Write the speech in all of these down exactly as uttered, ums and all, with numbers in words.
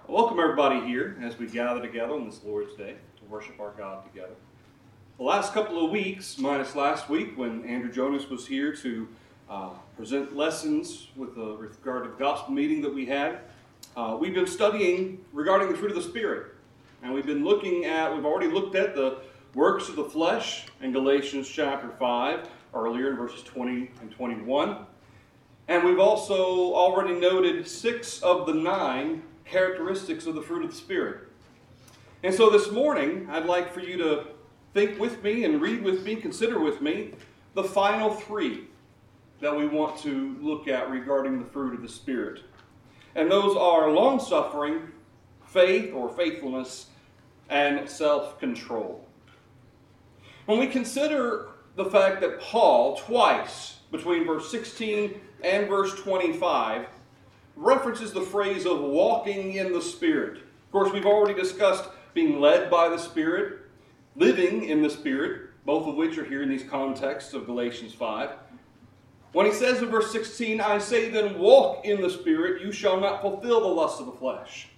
Welcome everybody here as we gather together on this Lord's Day to worship our God together. The last couple of weeks, minus last week when Andrew Jonas was here to uh, present lessons with, uh, with regard to the gospel meeting that we had, uh, we've been studying regarding the fruit of the Spirit. And we've been looking at, we've already looked at the works of the flesh in Galatians chapter five, earlier in verses twenty and twenty-one. And we've also already noted six of the nine characteristics of the fruit of the Spirit. And so this morning, I'd like for you to think with me and read with me, consider with me, the final three that we want to look at regarding the fruit of the Spirit. And those are long-suffering, faith or faithfulness, and self-control. When we consider the fact that Paul, twice, between verse sixteen and verse twenty-five, references the phrase of walking in the Spirit. Of course, we've already discussed being led by the Spirit, living in the Spirit, both of which are here in these contexts of Galatians five. When he says in verse sixteen, I say then walk in the Spirit, you shall not fulfill the lust of the flesh.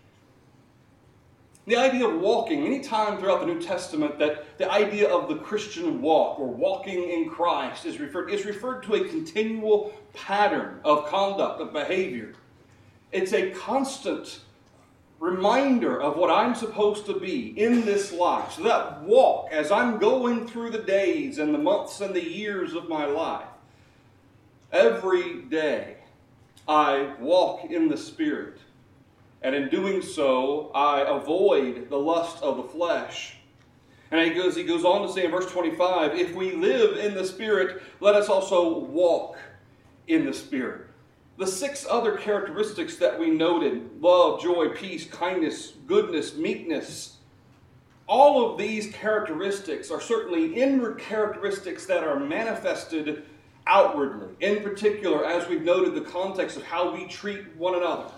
The idea of walking, any time throughout the New Testament that the idea of the Christian walk or walking in Christ is referred, is referred to a continual pattern of conduct, of behavior. It's a constant reminder of what I'm supposed to be in this life. So that walk, as I'm going through the days and the months and the years of my life, every day I walk in the Spirit. And in doing so, I avoid the lust of the flesh. And he goes, he goes on to say in verse twenty-five, if we live in the Spirit, let us also walk in the Spirit. The six other characteristics that we noted, love, joy, peace, kindness, goodness, meekness, all of these characteristics are certainly inward characteristics that are manifested outwardly. In particular, as we've noted, the context of how we treat one another.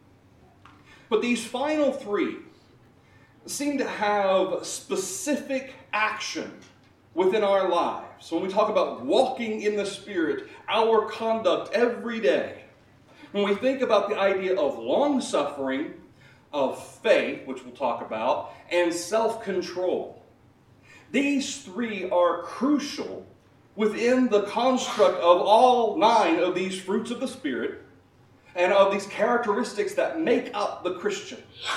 But these final three seem to have specific action within our lives. So when we talk about walking in the Spirit, our conduct every day, when we think about the idea of long-suffering, of faith, which we'll talk about, and self-control, these three are crucial within the construct of all nine of these fruits of the Spirit and of these characteristics that make up the Christian.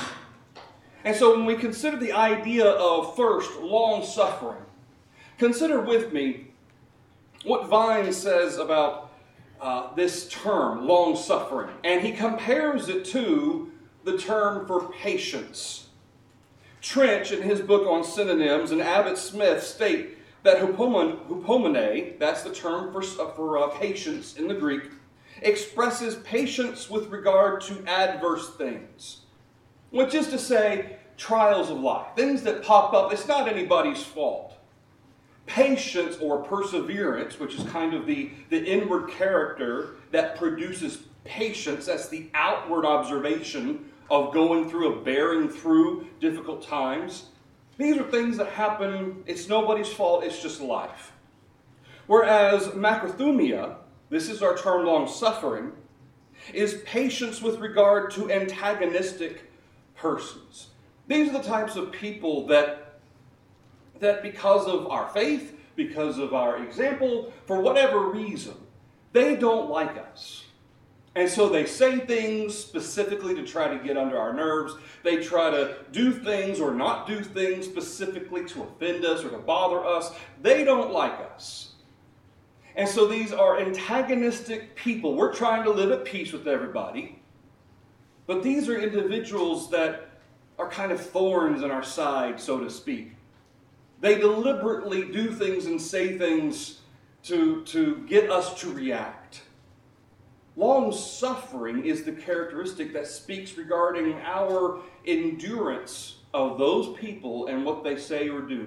And so when we consider the idea of, first, long-suffering, consider with me what Vine says about uh, this term, long-suffering. And he compares it to the term for patience. Trench, in his book on synonyms, and Abbott Smith state that hupomone, that's the term for, for uh, patience in the Greek, expresses patience with regard to adverse things, which is to say, trials of life, things that pop up. It's not anybody's fault. Patience or perseverance, which is kind of the, the inward character that produces patience, that's the outward observation of going through, of bearing through difficult times. These are things that happen, it's nobody's fault, it's just life. Whereas macrothumia, this is our term long-suffering, is patience with regard to antagonistic persons. These are the types of people that, that because of our faith, because of our example, for whatever reason, they don't like us. And so they say things specifically to try to get under our nerves. They try to do things or not do things specifically to offend us or to bother us. They don't like us. And so these are antagonistic people. We're trying to live at peace with everybody. But these are individuals that are kind of thorns in our side, so to speak. They deliberately do things and say things to, to get us to react. Long-suffering is the characteristic that speaks regarding our endurance of those people and what they say or do.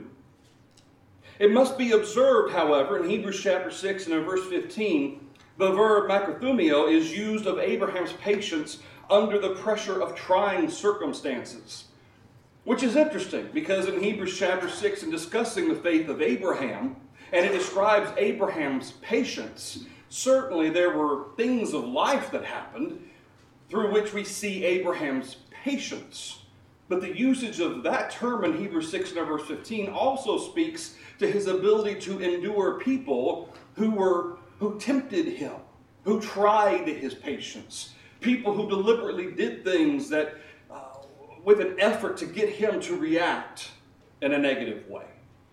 It must be observed, however, in Hebrews chapter six and in verse fifteen, the verb macrothumio is used of Abraham's patience under the pressure of trying circumstances. Which is interesting, because in Hebrews chapter six, in discussing the faith of Abraham, and it describes Abraham's patience, certainly there were things of life that happened through which we see Abraham's patience. But the usage of that term in Hebrews six and verse fifteen also speaks to his ability to endure people who were who tempted him, who tried his patience, people who deliberately did things that uh, with an effort to get him to react in a negative way.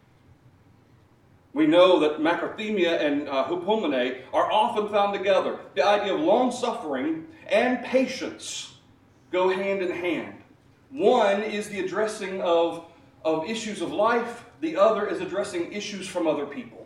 We know that macrothemia and uh, hupomene are often found together. The idea of long-suffering and patience go hand in hand. One is the addressing of, of issues of life. The other is addressing issues from other people.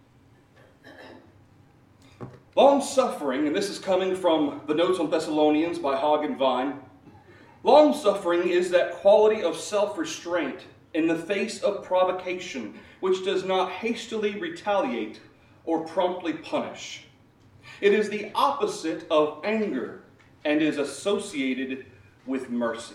Long-suffering, and this is coming from the Notes on Thessalonians by Hogg and Vine. Long-suffering is that quality of self-restraint in the face of provocation, which does not hastily retaliate or promptly punish. It is the opposite of anger and is associated with mercy.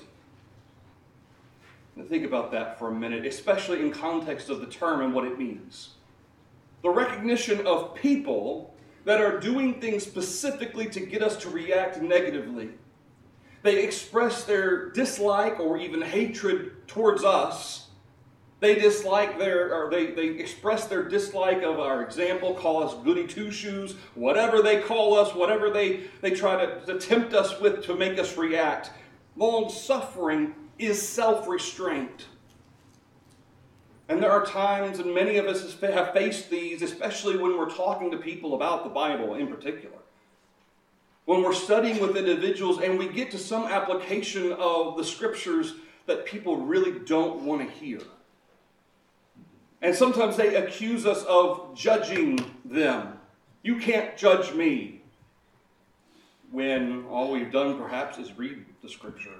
Now think about that for a minute, especially in context of the term and what it means. The recognition of people that are doing things specifically to get us to react negatively. They express their dislike or even hatred towards us. They dislike their, or they, they express their dislike of our example, call us goody two-shoes, whatever they call us, whatever they, they try to, to tempt us with to make us react. Long-suffering is self-restraint. And there are times, and many of us have faced these, especially when we're talking to people about the Bible in particular. When we're studying with individuals and we get to some application of the scriptures that people really don't want to hear. And sometimes they accuse us of judging them. You can't judge me. When all we've done perhaps is read the scripture.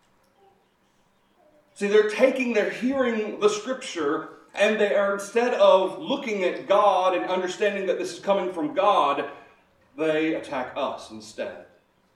See, they're taking, they're hearing the scripture, and they are, instead of looking at God and understanding that this is coming from God, they attack us instead.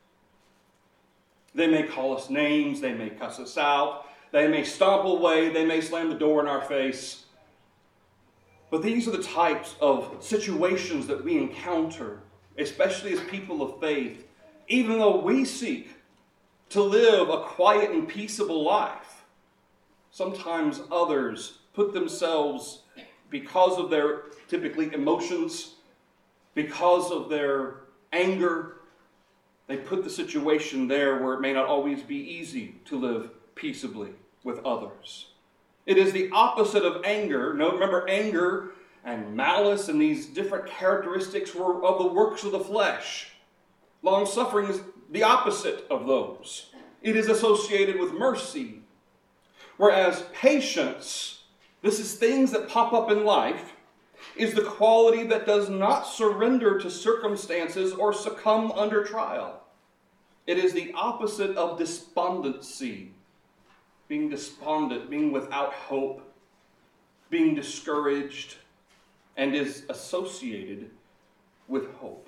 They may call us names, they may cuss us out, they may stomp away, they may slam the door in our face. But these are the types of situations that we encounter, especially as people of faith, even though we seek to live a quiet and peaceable life. Sometimes others put themselves, because of their typically emotions, because of their anger, they put the situation there where it may not always be easy to live peaceably with others. It is the opposite of anger. No, remember, anger and malice and these different characteristics were of the works of the flesh. Long-suffering is the opposite of those. It is associated with mercy. Whereas patience, this is things that pop up in life, is the quality that does not surrender to circumstances or succumb under trial. It is the opposite of despondency. Being despondent, being without hope, being discouraged, and is associated with hope.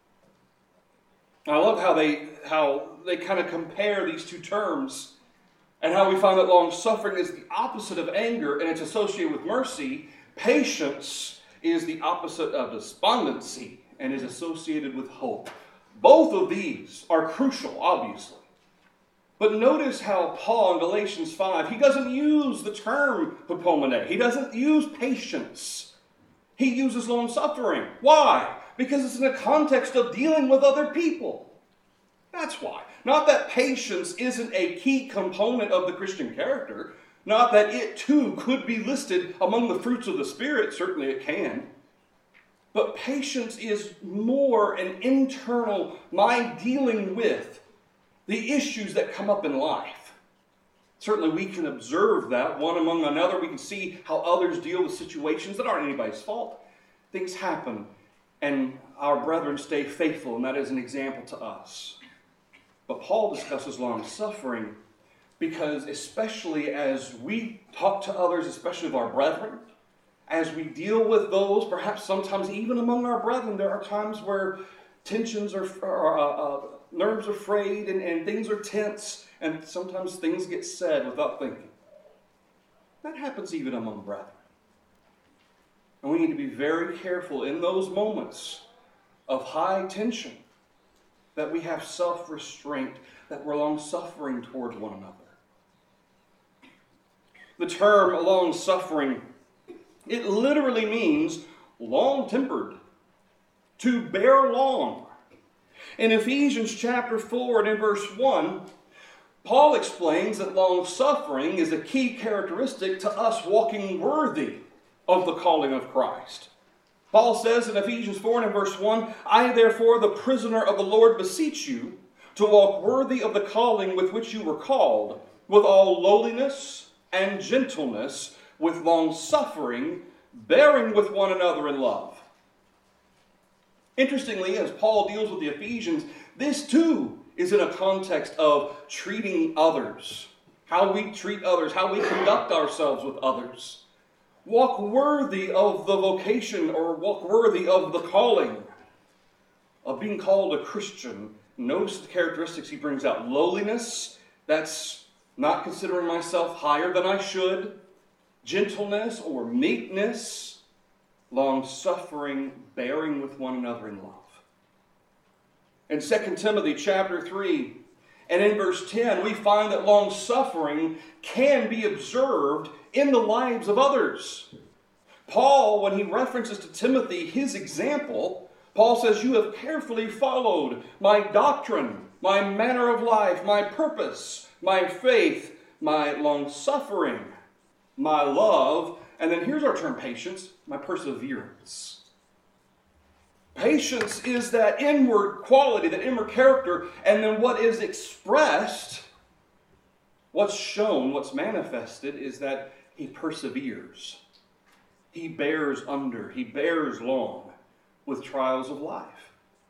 I love how they how they kind of compare these two terms, and how we find that long-suffering is the opposite of anger, and it's associated with mercy. Patience is the opposite of despondency, and is associated with hope. Both of these are crucial, obviously. But notice how Paul in Galatians five, he doesn't use the term hupomene. He doesn't use patience. He uses long-suffering. Why? Because it's in the context of dealing with other people. That's why. Not that patience isn't a key component of the Christian character. Not that it too could be listed among the fruits of the Spirit. Certainly it can. But patience is more an internal, my dealing with the issues that come up in life. Certainly we can observe that one among another. We can see how others deal with situations that aren't anybody's fault. Things happen, and our brethren stay faithful, and that is an example to us. But Paul discusses long-suffering because especially as we talk to others, especially of our brethren, as we deal with those, perhaps sometimes even among our brethren, there are times where tensions are, are uh, uh, nerves are frayed and, and things are tense, and sometimes things get said without thinking. That happens even among brethren. And we need to be very careful in those moments of high tension that we have self-restraint, that we're long-suffering toward one another. The term long-suffering, it literally means long-tempered, to bear long. In Ephesians chapter four and in verse one, Paul explains that long-suffering is a key characteristic to us walking worthy of the calling of Christ. Paul says in Ephesians four and in verse one, I therefore, the prisoner of the Lord, beseech you to walk worthy of the calling with which you were called, with all lowliness and gentleness, with long-suffering, bearing with one another in love. Interestingly, as Paul deals with the Ephesians, this too is in a context of treating others, how we treat others, how we conduct ourselves with others. Walk worthy of the vocation, or walk worthy of the calling of being called a Christian. Notice the characteristics he brings out. Lowliness, that's not considering myself higher than I should. Gentleness or meekness. Long-suffering, bearing with one another in love. In Second Timothy chapter three and in verse ten, we find that long-suffering can be observed in the lives of others. Paul, when he references to Timothy his example, Paul says, you have carefully followed my doctrine, my manner of life, my purpose, my faith, my long-suffering, my love, and then here's our term patience, my perseverance. Patience is that inward quality, that inward character, and then what is expressed, what's shown, what's manifested is that he perseveres. He bears under, he bears long with trials of life.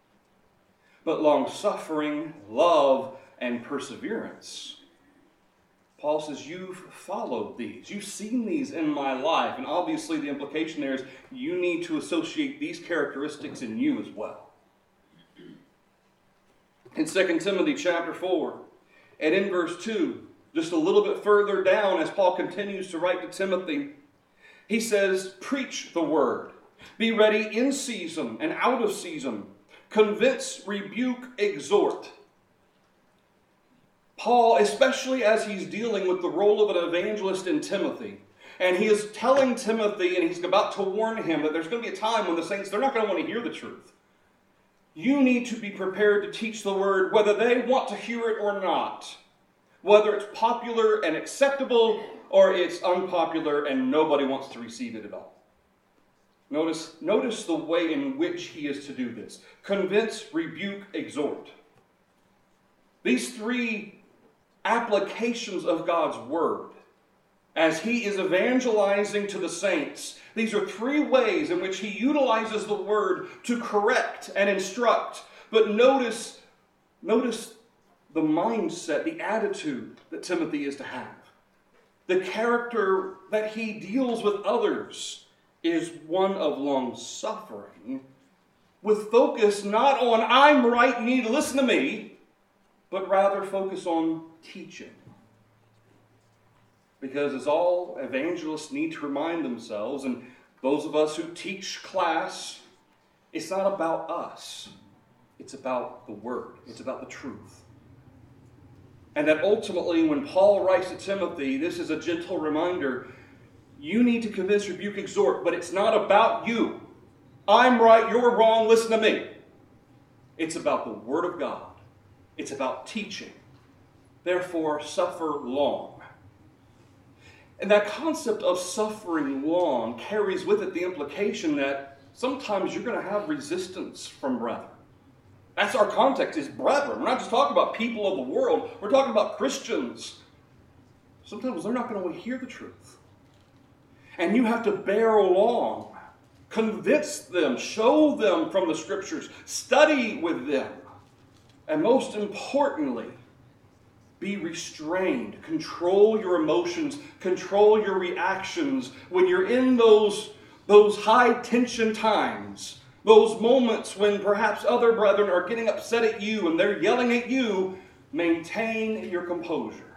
But long-suffering, love, and perseverance, Paul says, you've followed these. You've seen these in my life. And obviously the implication there is you need to associate these characteristics in you as well. In Second Timothy chapter four, and in verse two, just a little bit further down as Paul continues to write to Timothy, he says, preach the word. Be ready in season and out of season. Convince, rebuke, exhort. Paul, especially as he's dealing with the role of an evangelist in Timothy, and he is telling Timothy, and he's about to warn him that there's going to be a time when the saints, they're not going to want to hear the truth. You need to be prepared to teach the word whether they want to hear it or not. Whether it's popular and acceptable, or it's unpopular and nobody wants to receive it at all. Notice, notice the way in which he is to do this. Convince, rebuke, exhort. These three applications of God's word, as he is evangelizing to the saints, these are three ways in which he utilizes the word to correct and instruct. But notice, notice the mindset, the attitude that Timothy is to have. The character that he deals with others is one of long-suffering, with focus not on, I'm right, you need to listen to me, but rather focus on teaching. Because as all evangelists need to remind themselves, and those of us who teach class, it's not about us. It's about the word. It's about the truth. And that ultimately, when Paul writes to Timothy, this is a gentle reminder, you need to convince, rebuke, exhort, but it's not about you. I'm right, you're wrong, listen to me. It's about the word of God. It's about teaching. Therefore, suffer long. And that concept of suffering long carries with it the implication that sometimes you're going to have resistance from brethren. That's our context, is brethren. We're not just talking about people of the world. We're talking about Christians. Sometimes they're not going to want to hear the truth. And you have to bear along. Convince them. Show them from the Scriptures. Study with them. And most importantly, be restrained. Control your emotions. Control your reactions when you're in those, those high tension times. Those moments when perhaps other brethren are getting upset at you and they're yelling at you. Maintain your composure.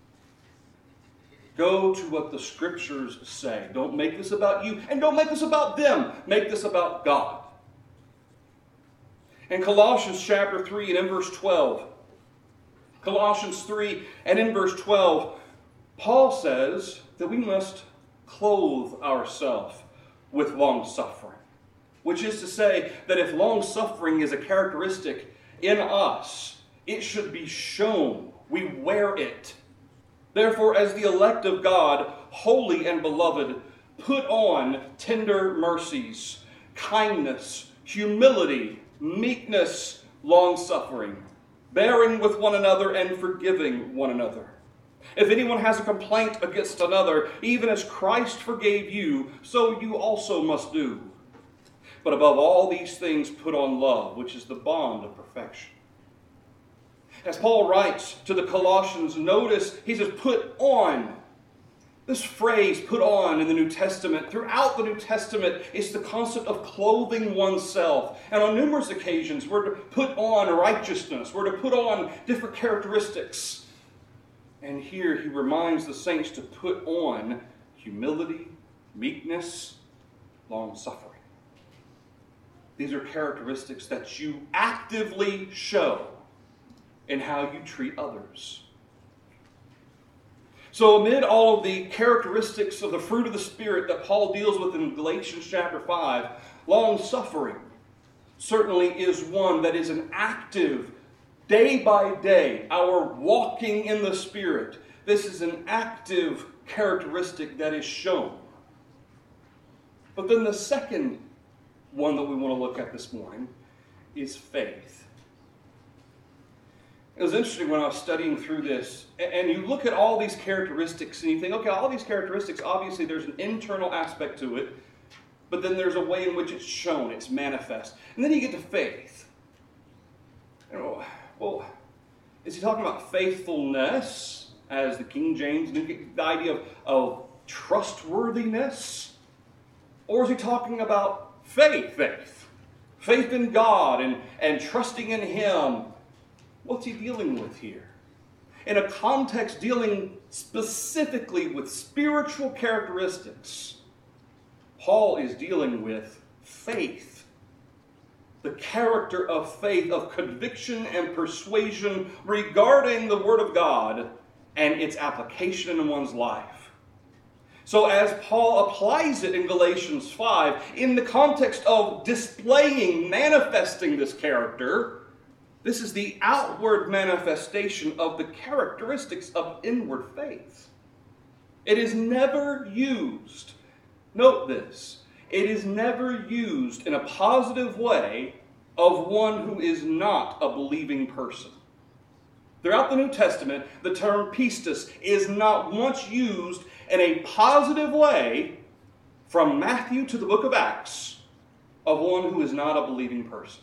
Go to what the Scriptures say. Don't make this about you, and don't make this about them. Make this about God. In Colossians chapter three and in verse twelve, Colossians three and in verse twelve, Paul says that we must clothe ourselves with long-suffering, which is to say that if long-suffering is a characteristic in us, it should be shown. We wear it. Therefore, as the elect of God, holy and beloved, put on tender mercies, kindness, humility, meekness, long-suffering, bearing with one another and forgiving one another. If anyone has a complaint against another, even as Christ forgave you, so you also must do. But above all these things, put on love, which is the bond of perfection. As Paul writes to the Colossians, notice he says, put on. This phrase, put on, in the New Testament, throughout the New Testament, is the concept of clothing oneself. And on numerous occasions, we're to put on righteousness. We're to put on different characteristics. And here he reminds the saints to put on humility, meekness, long-suffering. These are characteristics that you actively show in how you treat others. So amid all of the characteristics of the fruit of the Spirit that Paul deals with in Galatians chapter five, long-suffering certainly is one that is an active, day by day, our walking in the Spirit. This is an active characteristic that is shown. But then the second one that we want to look at this morning is faith. It was interesting when I was studying through this, and you look at all these characteristics and you think, okay, all these characteristics, obviously there's an internal aspect to it, but then there's a way in which it's shown, it's manifest. And then you get to faith. You know, well, is he talking about faithfulness, as the King James, and you get the idea of, of trustworthiness? Or is he talking about faith, faith? Faith in God and, and trusting in Him. What's he dealing with here? In a context dealing specifically with spiritual characteristics, Paul is dealing with faith. The character of faith, of conviction and persuasion regarding the Word of God and its application in one's life. So as Paul applies it in Galatians five, in the context of displaying, manifesting this character, this is the outward manifestation of the characteristics of inward faith. It is never used, note this, it is never used in a positive way of one who is not a believing person. Throughout the New Testament, the term pistis is not once used in a positive way from Matthew to the book of Acts of one who is not a believing person.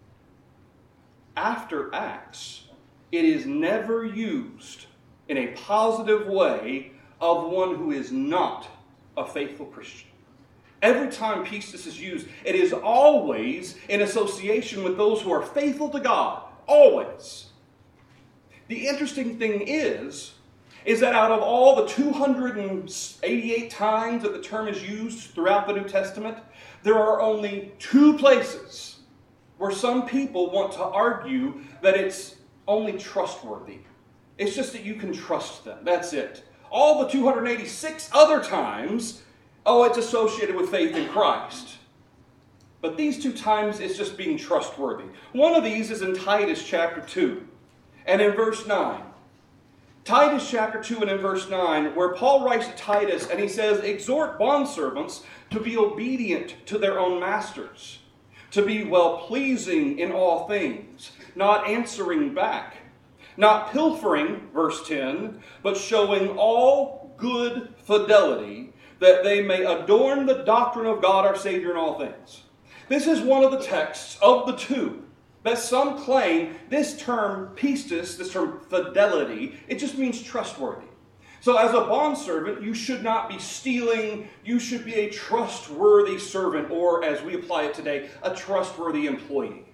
After Acts, it is never used in a positive way of one who is not a faithful Christian. Every time pistis is used, it is always in association with those who are faithful to God. Always. The interesting thing is, is that out of all the two hundred eighty-eight times that the term is used throughout the New Testament, there are only two places where some people want to argue that it's only trustworthy. It's just that you can trust them. That's it. All the two hundred eighty-six other times, oh, it's associated with faith in Christ. But these two times, it's just being trustworthy. One of these is in Titus chapter two and in verse nine. Titus chapter two and in verse nine, where Paul writes to Titus and he says, exhort bondservants to be obedient to their own masters, to be well-pleasing in all things, not answering back, not pilfering, verse ten, but showing all good fidelity, that they may adorn the doctrine of God our Savior in all things. This is one of the texts of the two that some claim this term pistis, this term fidelity, it just means trustworthy. So as a bondservant, you should not be stealing. You should be a trustworthy servant, or as we apply it today, a trustworthy employee.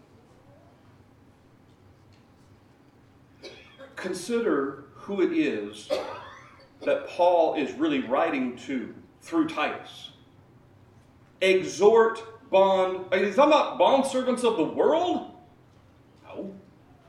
Consider who it is that Paul is really writing to through Titus. Exhort bond. Are you talking about bondservants of the world? No.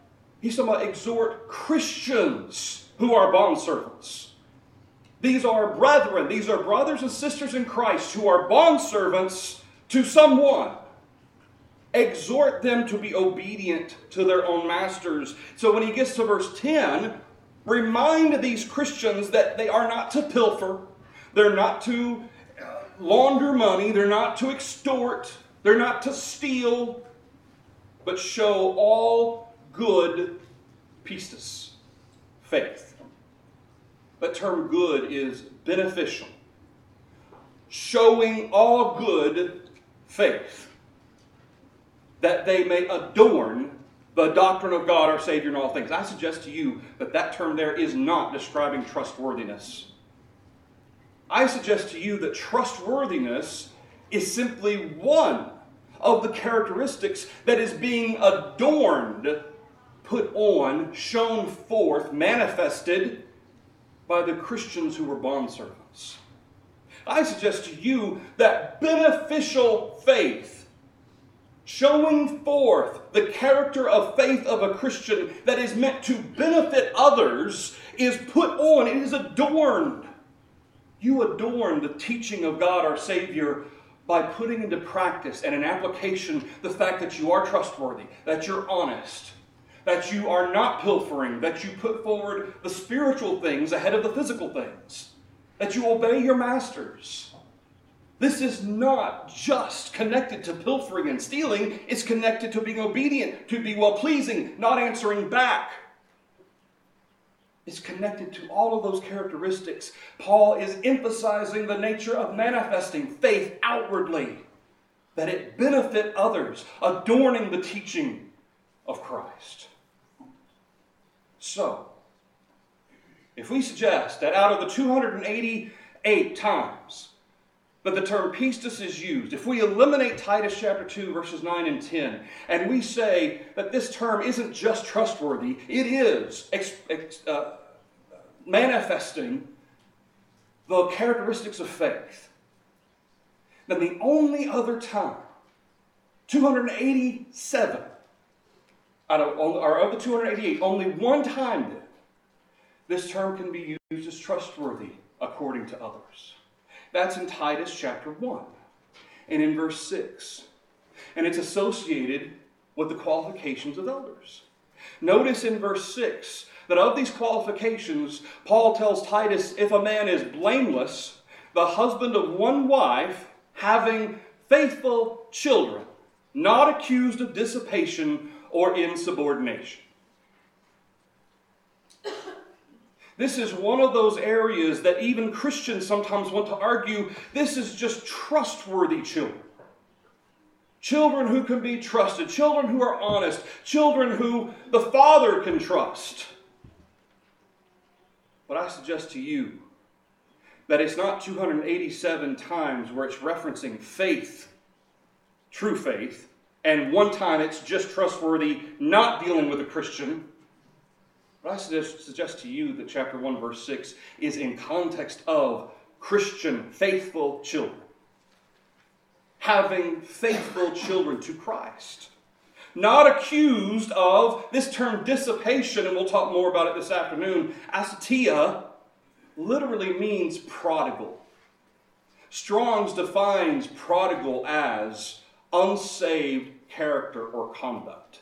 He's talking about exhort Christians who are bondservants. These are brethren. These are brothers and sisters in Christ who are bondservants to someone. Exhort them to be obedient to their own masters. So when he gets to verse ten, remind these Christians that they are not to pilfer. They're not to launder money. They're not to extort. They're not to steal. But show all good pistis, faith. That term good is beneficial. Showing all good faith, that they may adorn the doctrine of God our Savior in all things. I suggest to you that that term there is not describing trustworthiness. I suggest to you that trustworthiness is simply one of the characteristics that is being adorned, put on, shown forth, manifested by the Christians who were bondservants. I suggest to you that beneficial faith, showing forth the character of faith of a Christian that is meant to benefit others, is put on, it is adorned. You adorn the teaching of God our Savior by putting into practice and in application the fact that you are trustworthy, that you're honest, that you are not pilfering, that you put forward the spiritual things ahead of the physical things, that you obey your masters. This is not just connected to pilfering and stealing. It's connected to being obedient, to be well-pleasing, not answering back. It's connected to all of those characteristics. Paul is emphasizing the nature of manifesting faith outwardly, that it benefit others, adorning the teaching of Christ. So, if we suggest that out of the two hundred eighty-eight times that the term pistis is used, if we eliminate Titus chapter two, verses nine and ten, and we say that this term isn't just trustworthy, it is ex- ex- uh, manifesting the characteristics of faith, then the only other time, two hundred eighty-seven, out of, or of the two hundred eighty-eight, only one time then, this term can be used as trustworthy according to others. That's in Titus chapter one and in verse six. And it's associated with the qualifications of elders. Notice in verse six that of these qualifications, Paul tells Titus, if a man is blameless, the husband of one wife, having faithful children, not accused of dissipation or insubordination. This is one of those areas that even Christians sometimes want to argue, this is just trustworthy children. Children who can be trusted, children who are honest, children who the father can trust. But I suggest to you that it's not two hundred eighty-seven times where it's referencing faith, true faith, and one time it's just trustworthy, not dealing with a Christian. But I suggest, suggest to you that chapter one, verse six is in context of Christian, faithful children. Having faithful children to Christ. Not accused of this term dissipation, and we'll talk more about it this afternoon. Asatia literally means prodigal. Strong's defines prodigal as unsaved character or conduct.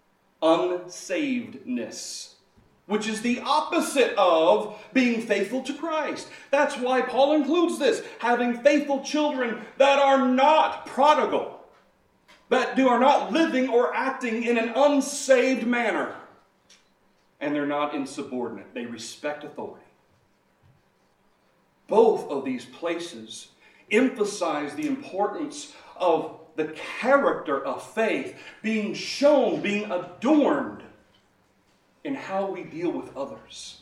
Unsavedness. Which is the opposite of being faithful to Christ. That's why Paul includes this. Having faithful children that are not prodigal. That do are not living or acting in an unsaved manner. And they're not insubordinate. They respect authority. Both of these places emphasize the importance of the character of faith being shown, being adorned in how we deal with others.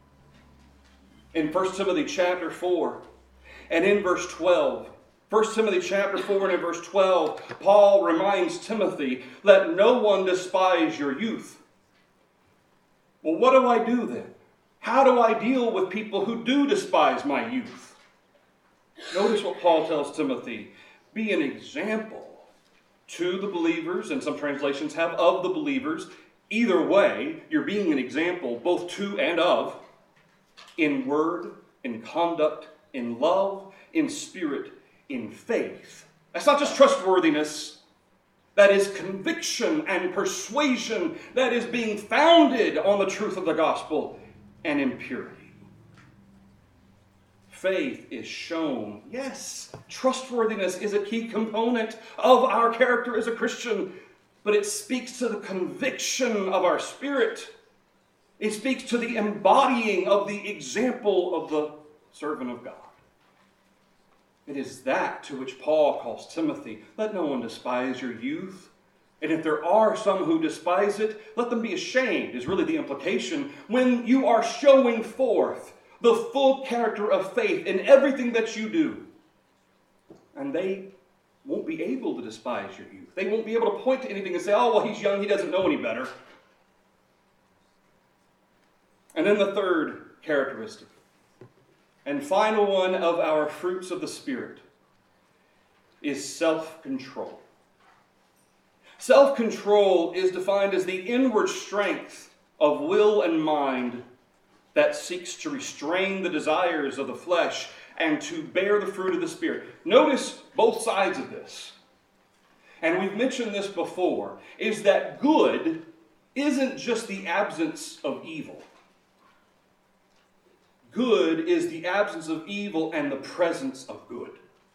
In First Timothy chapter four and in verse twelve, First Timothy chapter four and in verse twelve, Paul reminds Timothy, let no one despise your youth. Well, what do I do then? How do I deal with people who do despise my youth? Notice what Paul tells Timothy. Be an example to the believers, and some translations have of the believers, Either way, you're being an example both to and of, in word, in conduct, in love, in spirit, in faith. That's not just trustworthiness. That is conviction and persuasion. That is being founded on the truth of the gospel and in purity. Faith is shown. Yes, trustworthiness is a key component of our character as a Christian, but it speaks to the conviction of our spirit. It speaks to the embodying of the example of the servant of God. It is that to which Paul calls Timothy, let no one despise your youth. And if there are some who despise it, let them be ashamed, is really the implication, when you are showing forth the full character of faith in everything that you do. And they won't be able to despise your youth. They won't be able to point to anything and say, oh, well, he's young, he doesn't know any better. And then the third characteristic, and final one of our fruits of the Spirit, is self-control. Self-control is defined as the inward strength of will and mind that seeks to restrain the desires of the flesh and to bear the fruit of the Spirit. Notice both sides of this. And we've mentioned this before, is that good isn't just the absence of evil. Good is the absence of evil and the presence of good.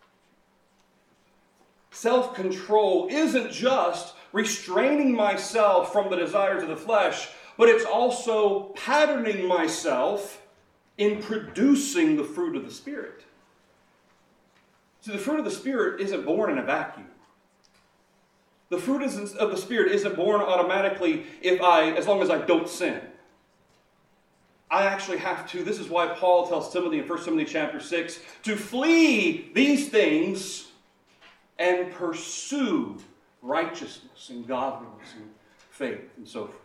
Self-control isn't just restraining myself from the desires of the flesh, but it's also patterning myself in producing the fruit of the Spirit. See, the fruit of the Spirit isn't born in a vacuum. The fruit of the Spirit isn't born automatically if I, as long as I don't sin. I actually have to, this is why Paul tells Timothy in First Timothy chapter six, to flee these things and pursue righteousness and godliness and faith and so forth.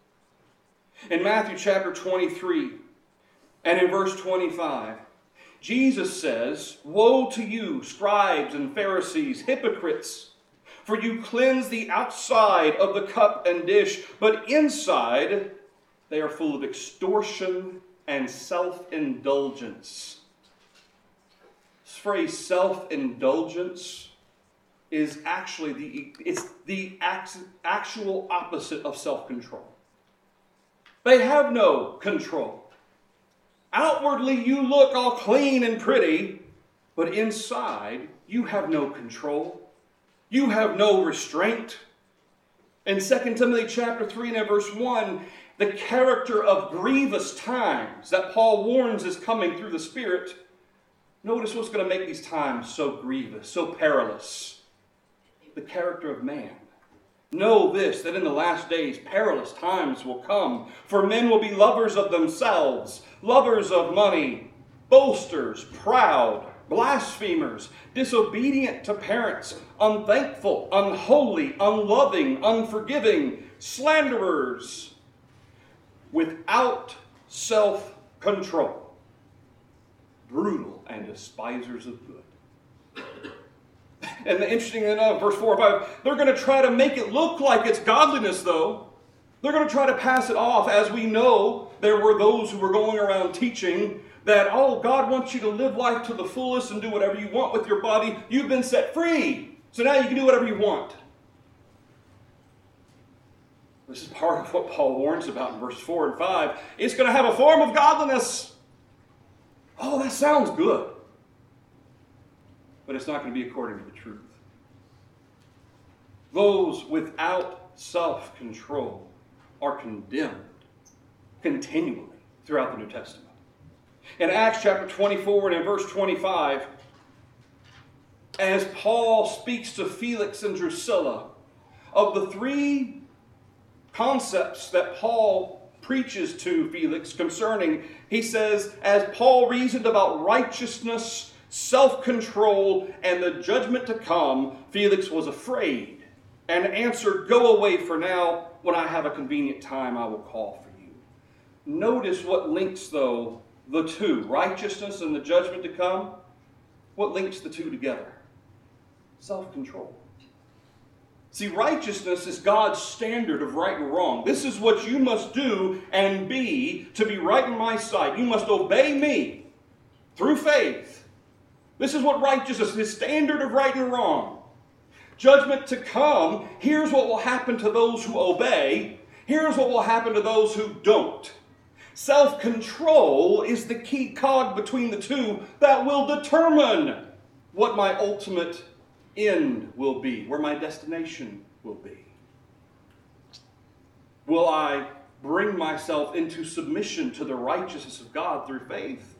In Matthew chapter twenty-three and in verse twenty-five, Jesus says, woe to you, scribes and Pharisees, hypocrites, for you cleanse the outside of the cup and dish, but inside they are full of extortion and self-indulgence. This phrase, self-indulgence, is actually the, it's the actual opposite of self-control. They have no control. Outwardly, you look all clean and pretty, but inside, you have no control. You have no restraint. In Second Timothy chapter three and verse one, the character of grievous times that Paul warns is coming through the Spirit. Notice what's going to make these times so grievous, so perilous. The character of man. Know this, that in the last days perilous times will come, for men will be lovers of themselves, lovers of money, boasters, proud, blasphemers, disobedient to parents, unthankful, unholy, unloving, unforgiving, slanderers, without self-control, brutal, and despisers of good. And interesting enough, verse four and five, they're going to try to make it look like it's godliness, though. They're going to try to pass it off. As we know, there were those who were going around teaching that, oh, God wants you to live life to the fullest and do whatever you want with your body. You've been set free, so now you can do whatever you want. This is part of what Paul warns about in verse four and five. It's going to have a form of godliness. Oh, that sounds good. But it's not going to be according to the truth. Those without self-control are condemned continually throughout the New Testament. In Acts chapter twenty-four and in verse twenty-five, as Paul speaks to Felix and Drusilla of the three concepts that Paul preaches to Felix concerning, he says, as Paul reasoned about righteousness, self-control, and the judgment to come, Felix was afraid and answered, go away for now. When I have a convenient time, I will call for you. Notice what links, though, the two, righteousness and the judgment to come. What links the two together? Self-control. See, righteousness is God's standard of right and wrong. This is what you must do and be to be right in my sight. You must obey me through faith. This is what righteousness is, His standard of right and wrong. Judgment to come, here's what will happen to those who obey. Here's what will happen to those who don't. Self-control is the key cog between the two that will determine what my ultimate end will be, where my destination will be. Will I bring myself into submission to the righteousness of God through faith?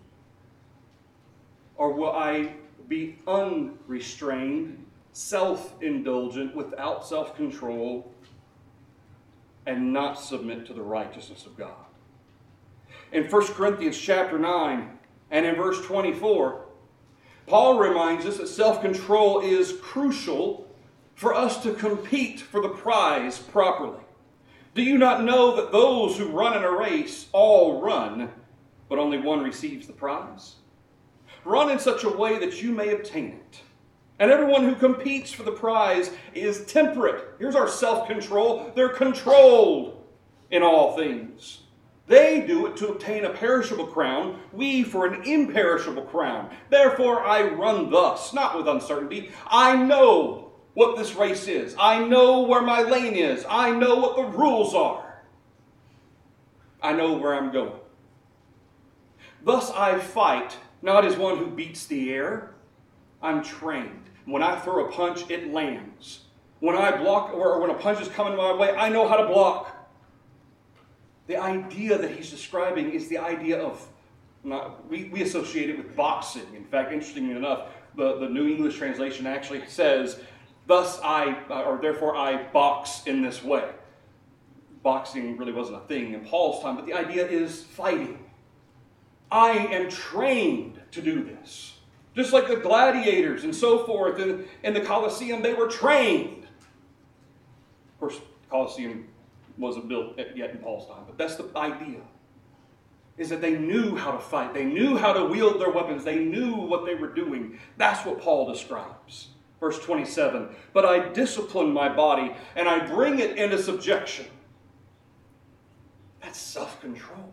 Or will I be unrestrained, self-indulgent, without self-control, and not submit to the righteousness of God? In First Corinthians chapter nine and in verse twenty-four, Paul reminds us that self-control is crucial for us to compete for the prize properly. Do you not know that those who run in a race all run, but only one receives the prize? Run in such a way that you may obtain it. And everyone who competes for the prize is temperate. Here's our self-control. They're controlled in all things. They do it to obtain a perishable crown, we for an imperishable crown. Therefore I run thus, not with uncertainty. I know what this race is. I know where my lane is. I know what the rules are. I know where I'm going. Thus I fight, not as one who beats the air. I'm trained. When I throw a punch, it lands. When I block, or when a punch is coming my way, I know how to block. The idea that he's describing is the idea of, not, we, we associate it with boxing. In fact, interestingly enough, the, the New English translation actually says, thus I, or therefore I box in this way. Boxing really wasn't a thing in Paul's time, but the idea is fighting. I am trained to do this. Just like the gladiators and so forth in, in the Colosseum, they were trained. Of course, the Colosseum wasn't built yet in Paul's time, but that's the idea, is that they knew how to fight. They knew how to wield their weapons. They knew what they were doing. That's what Paul describes. Verse twenty-seven, but I discipline my body and I bring it into subjection. That's self-control.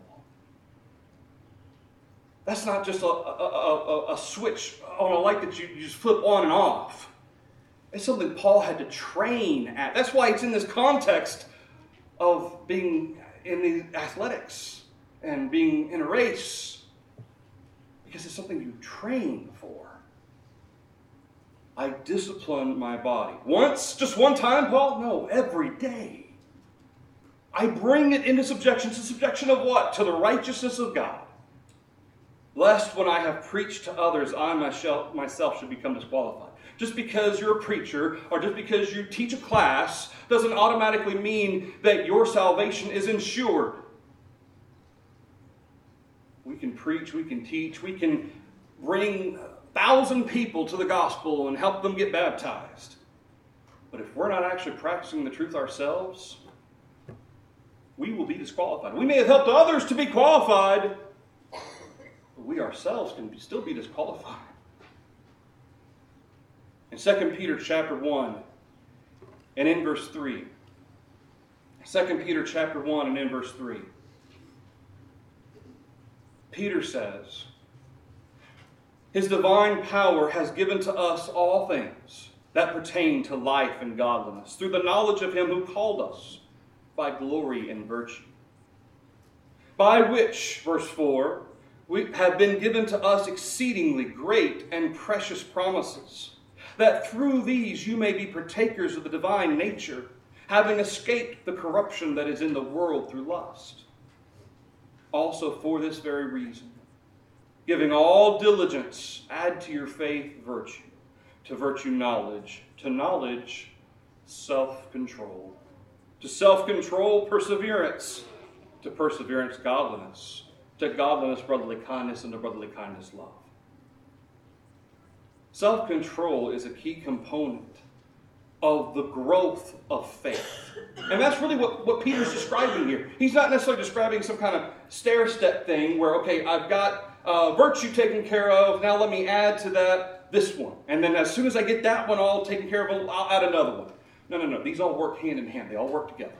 That's not just a, a, a, a switch on a light that you, you just flip on and off. It's something Paul had to train at. That's why it's in this context of being in the athletics and being in a race, because it's something you train for. I discipline my body. Once, just one time, Paul? No, every day. I bring it into subjection. To subjection of what? To the righteousness of God. Lest when I have preached to others, I myself, myself should become disqualified. Just because you're a preacher or just because you teach a class doesn't automatically mean that your salvation is ensured. We can preach, we can teach, we can bring a thousand people to the gospel and help them get baptized. But if we're not actually practicing the truth ourselves, we will be disqualified. We may have helped others to be qualified, but we ourselves can still be disqualified. In Second Peter chapter one and in verse three. Second Peter chapter one and in verse three. Peter says, His divine power has given to us all things that pertain to life and godliness, through the knowledge of Him who called us by glory and virtue. By which, verse four, we have been given to us exceedingly great and precious promises, that through these you may be partakers of the divine nature, having escaped the corruption that is in the world through lust. Also for this very reason, giving all diligence, add to your faith virtue, to virtue knowledge, to knowledge self-control, to self-control perseverance, to perseverance godliness, to godliness brotherly kindness, and to brotherly kindness love. Self-control is a key component of the growth of faith. And that's really what, what Peter's describing here. He's not necessarily describing some kind of stair-step thing where, okay, I've got uh, virtue taken care of, now let me add to that this one. And then as soon as I get that one all taken care of, I'll add another one. No, no, no. These all work hand in hand. They all work together.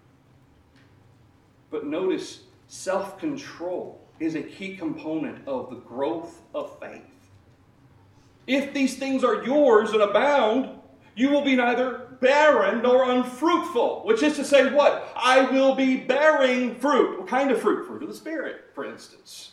But notice, self-control is a key component of the growth of faith. If these things are yours and abound, you will be neither barren nor unfruitful. Which is to say what? I will be bearing fruit. What kind of fruit? Fruit of the Spirit, for instance.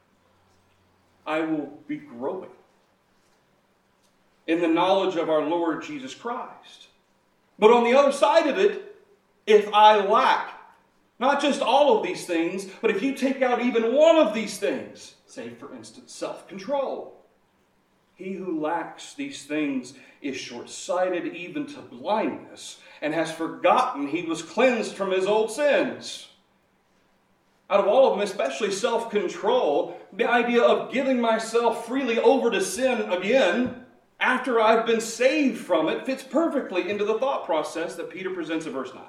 I will be growing in the knowledge of our Lord Jesus Christ. But on the other side of it, if I lack not just all of these things, but if you take out even one of these things, say for instance self-control, he who lacks these things is short-sighted even to blindness, and has forgotten he was cleansed from his old sins. Out of all of them, especially self-control, the idea of giving myself freely over to sin again after I've been saved from it fits perfectly into the thought process that Peter presents in verse nine.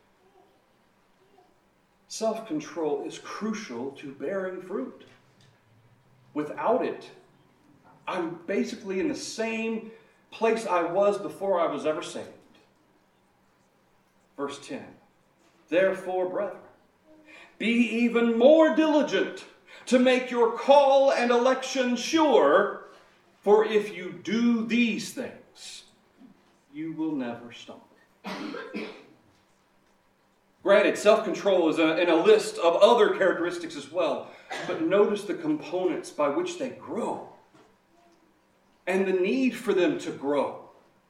Self-control is crucial to bearing fruit. Without it, I'm basically in the same place I was before I was ever saved. Verse ten. Therefore, brethren, be even more diligent to make your call and election sure, for if you do these things, you will never stumble. Granted, self-control is a, in a list of other characteristics as well, but notice the components by which they grow and the need for them to grow.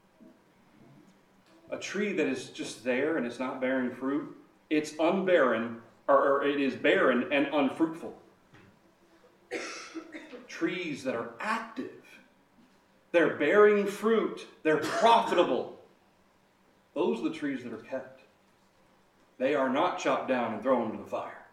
A tree that is just there and is not bearing fruit, it's unbarren, or, or it is barren and unfruitful. Trees that are active, they're bearing fruit, they're profitable. Those are the trees that are kept. They are not chopped down and thrown into the fire.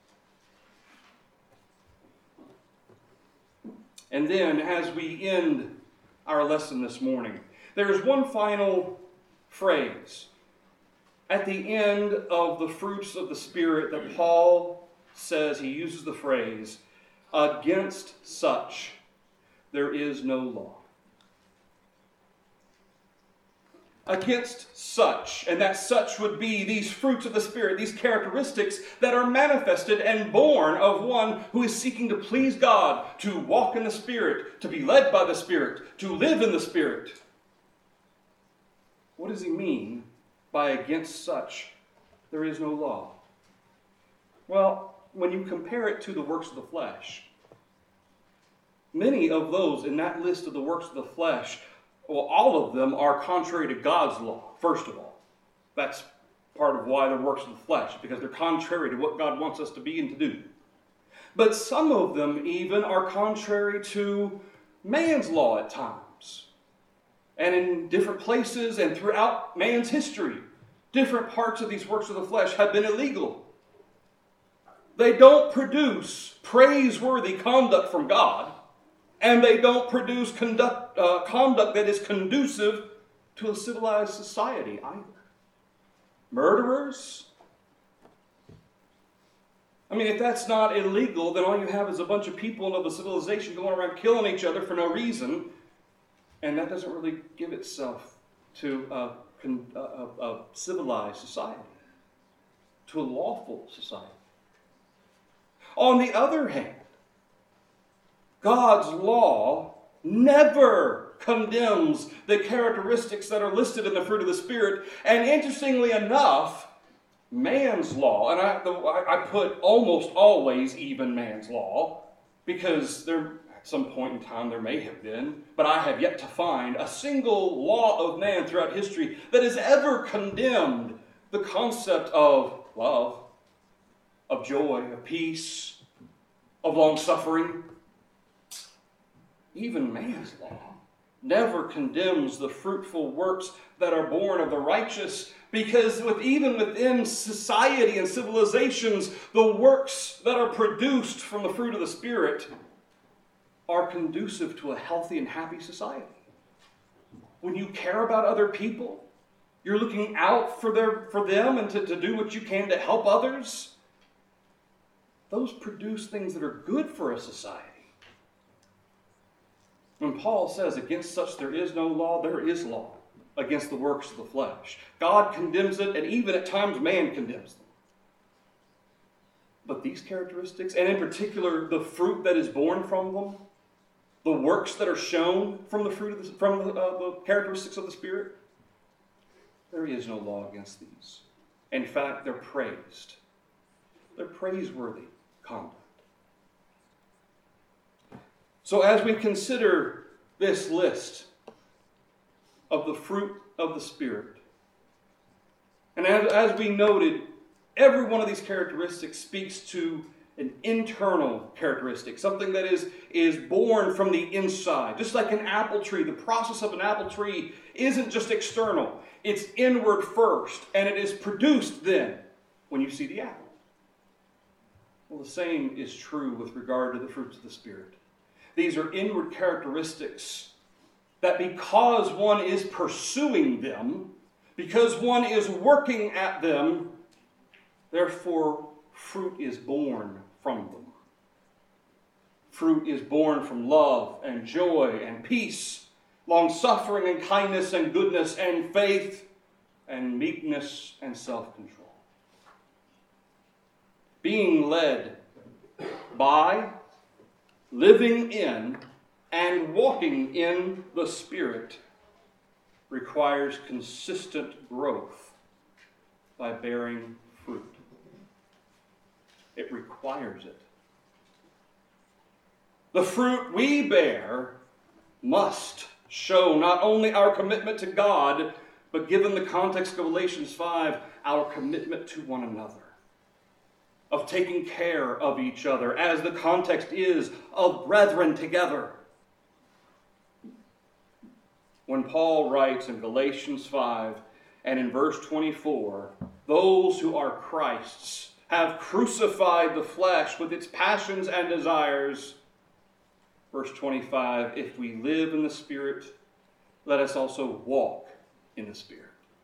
And then, as we end our lesson this morning, there is one final phrase at the end of the fruits of the Spirit that Paul says, he uses the phrase, against such there is no law. Against such, and that such would be these fruits of the Spirit, these characteristics that are manifested and born of one who is seeking to please God, to walk in the Spirit, to be led by the Spirit, to live in the Spirit. What does he mean by against such there is no law? Well, when you compare it to the works of the flesh, many of those in that list of the works of the flesh, well, all of them are contrary to God's law, first of all. That's part of why they're works of the flesh, because they're contrary to what God wants us to be and to do. But some of them even are contrary to man's law at times. And in different places and throughout man's history, different parts of these works of the flesh have been illegal. They don't produce praiseworthy conduct from God, and they don't produce conduct, uh, conduct that is conducive to a civilized society either. Murderers. I mean, if that's not illegal, then all you have is a bunch of people of a civilization going around killing each other for no reason, and that doesn't really give itself to a, a, a, a civilized society, to a lawful society. On the other hand, God's law never condemns the characteristics that are listed in the fruit of the Spirit. And interestingly enough, man's law, and I, the, I put almost always even man's law, because there, at some point in time there may have been, but I have yet to find a single law of man throughout history that has ever condemned the concept of love, of joy, of peace, of long-suffering. Even man's law never condemns the fruitful works that are born of the righteous, because with, even within society and civilizations, the works that are produced from the fruit of the Spirit are conducive to a healthy and happy society. When you care about other people, you're looking out for, their, for them and to, to do what you can to help others, those produce things that are good for a society. When Paul says, against such there is no law, there is law against the works of the flesh. God condemns it, and even at times man condemns them. But these characteristics, and in particular the fruit that is born from them, the works that are shown from the fruit of the, from the, uh, the characteristics of the Spirit, there is no law against these. In fact, they're praised. They're praiseworthy conduct. So as we consider this list of the fruit of the Spirit, and as, as we noted, every one of these characteristics speaks to an internal characteristic, something that is, is born from the inside. Just like an apple tree, the process of an apple tree isn't just external. It's inward first, and it is produced then when you see the apple. Well, the same is true with regard to the fruits of the Spirit. These are inward characteristics that because one is pursuing them, because one is working at them, therefore fruit is born from them. Fruit is born from love and joy and peace, long-suffering and kindness and goodness and faith and meekness and self-control. Being led by, living in, and walking in the Spirit requires consistent growth by bearing fruit. It requires it. The fruit we bear must show not only our commitment to God, but given the context of Galatians five, our commitment to one another, of taking care of each other, as the context is of brethren together. When Paul writes in Galatians five and in verse twenty-four, those who are Christ's have crucified the flesh with its passions and desires. Verse twenty-five, if we live in the Spirit, let us also walk in the Spirit.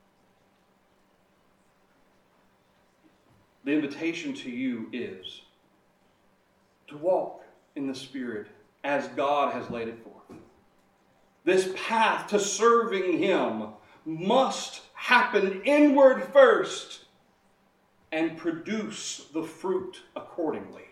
The invitation to you is to walk in the Spirit as God has laid it forth. This path to serving Him must happen inward first and produce the fruit accordingly.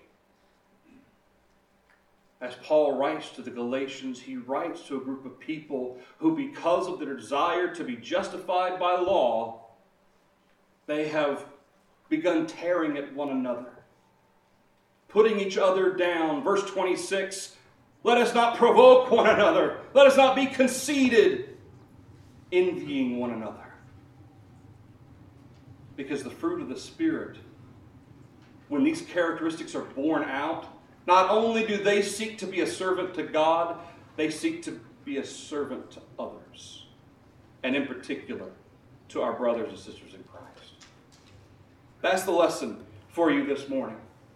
As Paul writes to the Galatians, he writes to a group of people who, because of their desire to be justified by law, they have begun tearing at one another, putting each other down. Verse twenty-six, let us not provoke one another. Let us not be conceited, envying one another. Because the fruit of the Spirit, when these characteristics are borne out, not only do they seek to be a servant to God, they seek to be a servant to others. And in particular, to our brothers and sisters in Christ. That's the lesson for you this morning.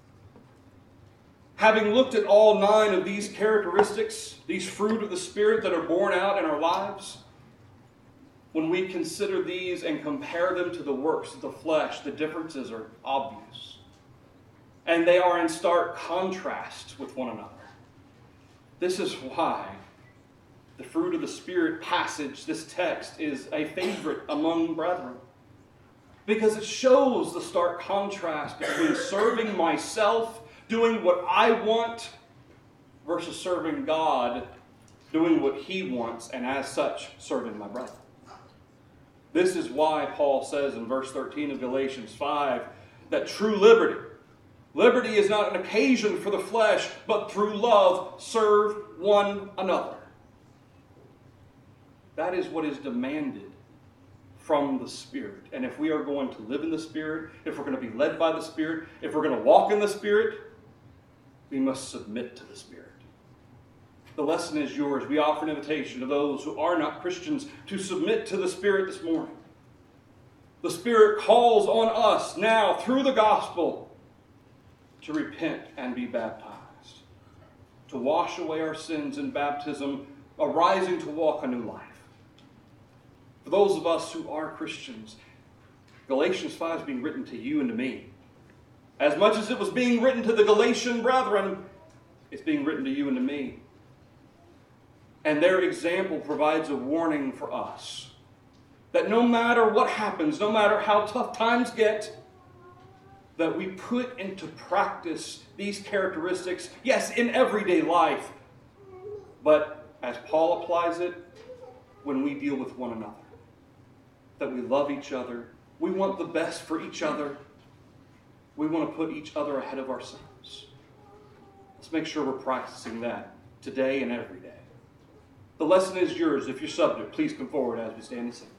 Having looked at all nine of these characteristics, these fruit of the Spirit that are borne out in our lives, when we consider these and compare them to the works of the flesh, the differences are obvious. And they are in stark contrast with one another. This is why the fruit of the Spirit passage, this text, is a favorite among brethren. Because it shows the stark contrast between serving myself, doing what I want, versus serving God, doing what He wants, and as such, serving my brother. This is why Paul says in verse thirteen of Galatians five that true liberty, liberty is not an occasion for the flesh, but through love serve one another. That is what is demanded from the Spirit. And if we are going to live in the Spirit, if we're going to be led by the Spirit, if we're going to walk in the Spirit, we must submit to the Spirit. The lesson is yours. We offer an invitation to those who are not Christians to submit to the Spirit this morning. The Spirit calls on us now through the gospel to repent and be baptized, to wash away our sins in baptism, arising to walk a new life. For those of us who are Christians, Galatians five is being written to you and to me. As much as it was being written to the Galatian brethren, it's being written to you and to me. And their example provides a warning for us that no matter what happens, no matter how tough times get, that we put into practice these characteristics, yes, in everyday life, but as Paul applies it, when we deal with one another. That we love each other. We want the best for each other. We want to put each other ahead of ourselves. Let's make sure we're practicing that today and every day. The lesson is yours. If you're subject, please come forward as we stand and sing.